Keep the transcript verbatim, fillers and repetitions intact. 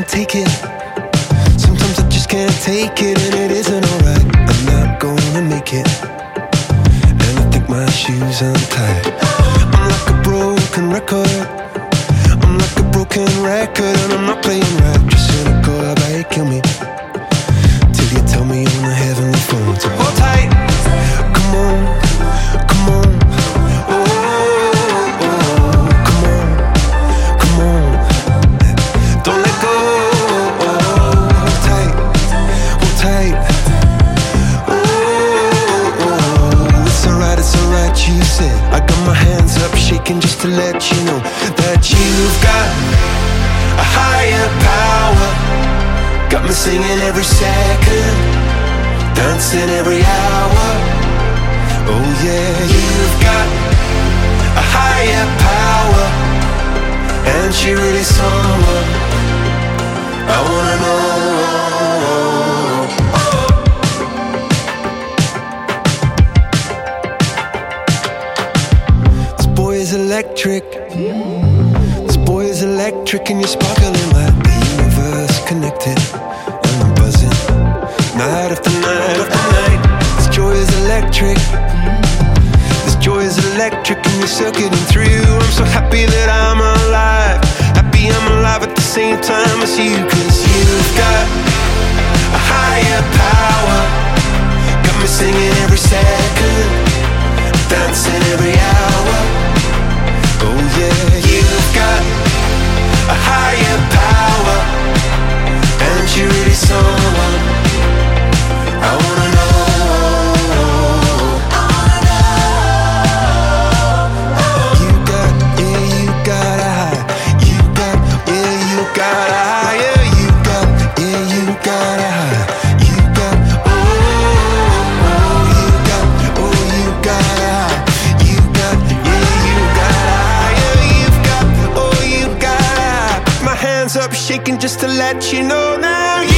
can't take it. Sometimes I just can't take it, and it isn't alright. I'm not gonna make it, and I think my shoes untied. I'm like a broken record. I'm like a broken record, and I'm not playing right. Just cynical, I bet you kill me till you tell me on the heavenly phone to hold tight. Come on, come on. Oh, oh, oh, come on, come on. Don't let go. Oh, hold tight, hold tight. Oh, oh, it's alright, it's alright, you said. I got my hands up shaking just to let you know that you've got a higher power. Got me singing every second, dancing every hour. Oh yeah, you've got a higher power, and she really someone I wanna know. This boy is electric. This boy is electric, and you're sparkling like the universe connected. And I'm buzzing night after night after night. This joy is electric. This joy is electric, and you're circuiting through. I'm so happy that I'm alive. Happy I'm alive at the same time as you. Cause you've got a higher power. Got me singing every second, dancing every hour. Oh yeah, you've got a higher power, and you're really someone I wanna know. I wanna know. You got, yeah, you got a high. You got, yeah, you got a high. Yeah, you got, yeah, you got a high. You got, oh, oh, you got, oh, you got a high. You got, yeah, you got a high. Yeah, you've got, oh, you got a high. My hands up shaking just to let you know now.